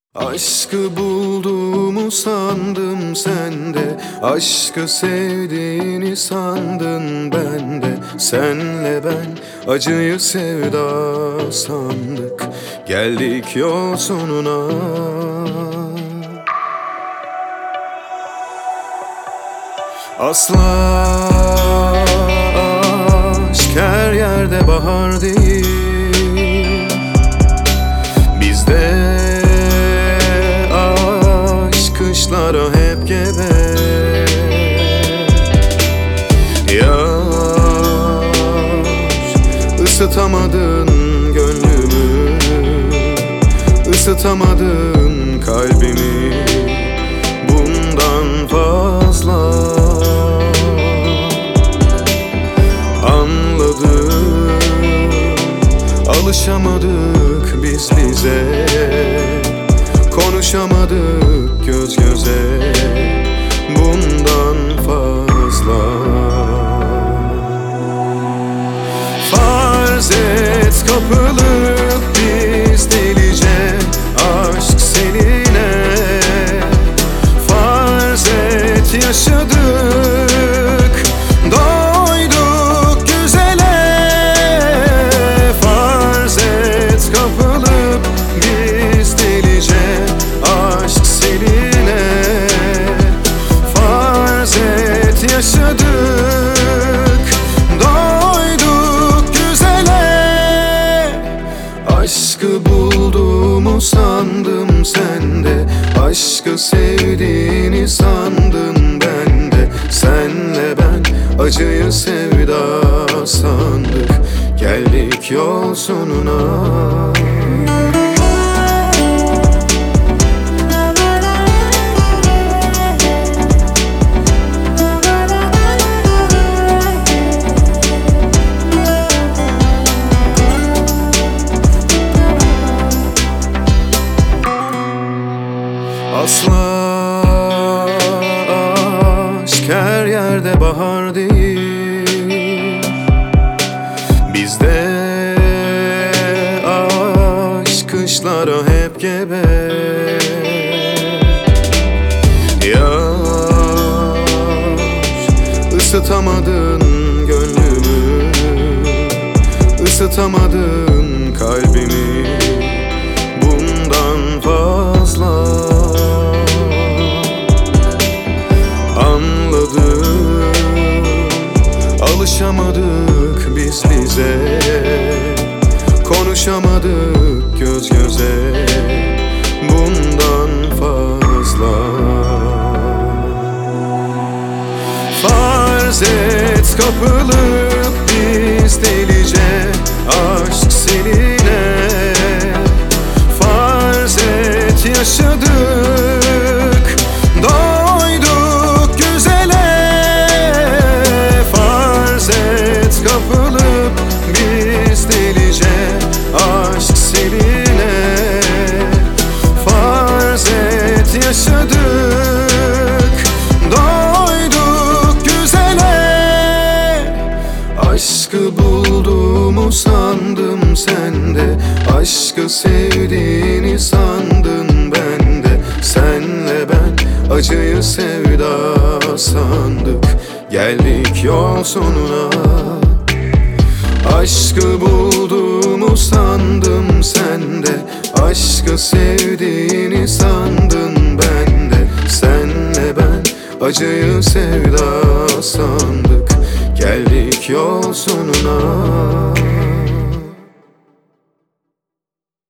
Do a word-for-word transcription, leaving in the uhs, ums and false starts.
Aşkı bulduğumu sandım sende, aşkı sevdiğini sandın bende. Senle ben acıyı sevda sandık, geldik yol sonuna. Asla aşk her yerde bahar değil, bizde kışlara hep gebe. Yar, ısıtamadın gönlümü, ısıtamadın kalbimi bundan fazla. Anladım, alışamadık biz bize, konuşamadık göz göze bundan fazla. Farz et kapılıp biz delice aşk seninle. Farz et yaşadık, doyduk güzele. Farz et kapılıp biz delice aşk seninle. Farz et yaşadık, doyduk güzele. Aşkı bulduğumu sandım sende, aşkı sevdiğini sandın bende. Senle ben acıyı sevda sandık, geldik yol sonuna. Asla aşk her yerde bahar değil, bizde aşk kışlara hep gebe. Yar, ısıtamadın gönlümü, ısıtamadın kalbimi bundan fazla. Anladım, alışamadık biz bize, konuşamadık göz göze bundan fazla. Farz et kapılıp biz delice aşk seninle. Farz et yaşadık, doyduk güzele. Farz et kapılıp biz delice aşk seninle. Farz et yaşadık, doyduk güzele. Aşkı bulduğumu sandım sende, aşkı sevdiğini sandın bende. Senle ben acıyı sevda sandık, geldik yol sonuna. Aşkı bulduğumu sandım sende, aşkı sevdiğini sandın bende. Senle ben acıyı sevda sandık, geldik yol sonuna.